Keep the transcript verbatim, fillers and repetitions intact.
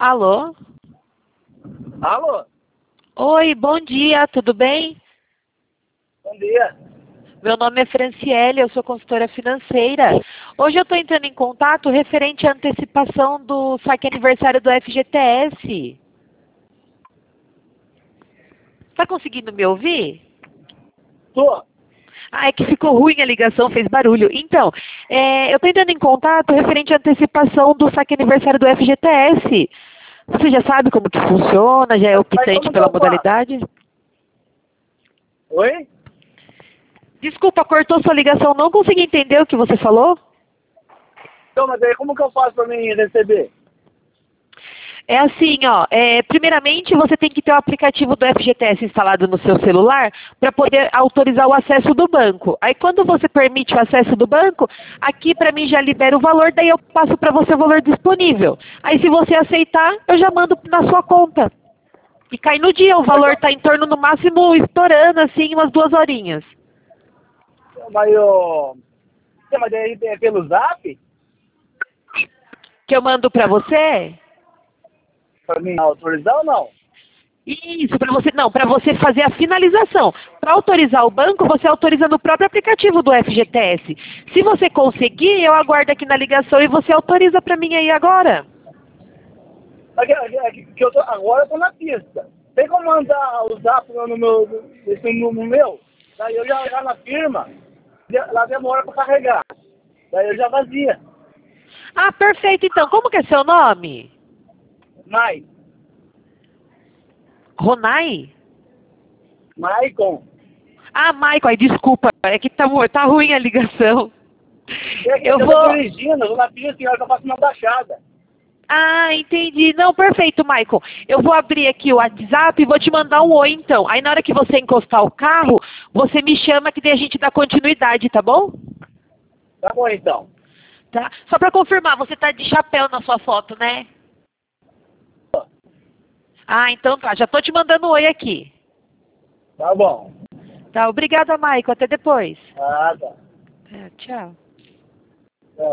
Alô? Alô? Oi, bom dia, tudo bem? Bom dia. Meu nome é Franciele, eu sou consultora financeira. Hoje eu estou entrando em contato referente à antecipação do saque aniversário do F G T S. Está conseguindo me ouvir? Tô. Ah, é que ficou ruim a ligação, fez barulho. Então, é, eu estou entrando em contato referente à antecipação do saque aniversário do F G T S. Você já sabe como que funciona? Já é Mas, mas optante como que pela eu faço? modalidade? Oi? Desculpa, cortou sua ligação, não consegui entender o que você falou? Então, mas aí como que eu faço pra mim receber? É assim, ó, é, primeiramente você tem que ter o aplicativo do F G T S instalado no seu celular para poder autorizar o acesso do banco. Aí quando você permite o acesso do banco, aqui para mim já libera o valor, daí eu passo para você o valor disponível. Aí se você aceitar, eu já mando na sua conta. E cai no dia, o valor está em torno no máximo estourando assim umas duas horinhas. Mas eu... Mas aí é pelo zap? Que eu mando para você? Pra mim autorizar ou não? Isso, para você, não, para você fazer a finalização. Para autorizar o banco, você autoriza no próprio aplicativo do F G T S. Se você conseguir, eu aguardo aqui na ligação e você autoriza para mim aí agora. Aqui, aqui, aqui, que eu tô, agora eu tô na pista. Tem como mandar o zap no meu, esse no, no meu? Daí eu já, já na firma, já- lá demora pra carregar. Daí eu já vazia. Ah, perfeito então. Como que é seu nome? Mas, Ronai? Maicon, Ah, Michael, ai, desculpa, é que tá, mu- tá ruim a ligação. é que Eu eu tô vou... dirigindo, eu tô na pista e hora que eu faço uma baixada. Ah, entendi. Não, perfeito, Michael. Eu vou abrir aqui o WhatsApp e vou te mandar um oi, então. Aí na hora que você encostar o carro, você me chama que daí a gente dá continuidade, tá bom? Tá bom então. Tá? Só para confirmar, você tá de chapéu na sua foto, né? Ah, então tá. Já tô te mandando um oi aqui. Tá bom. Tá, obrigada, Michael. Até depois. Ah, tá. É, tchau.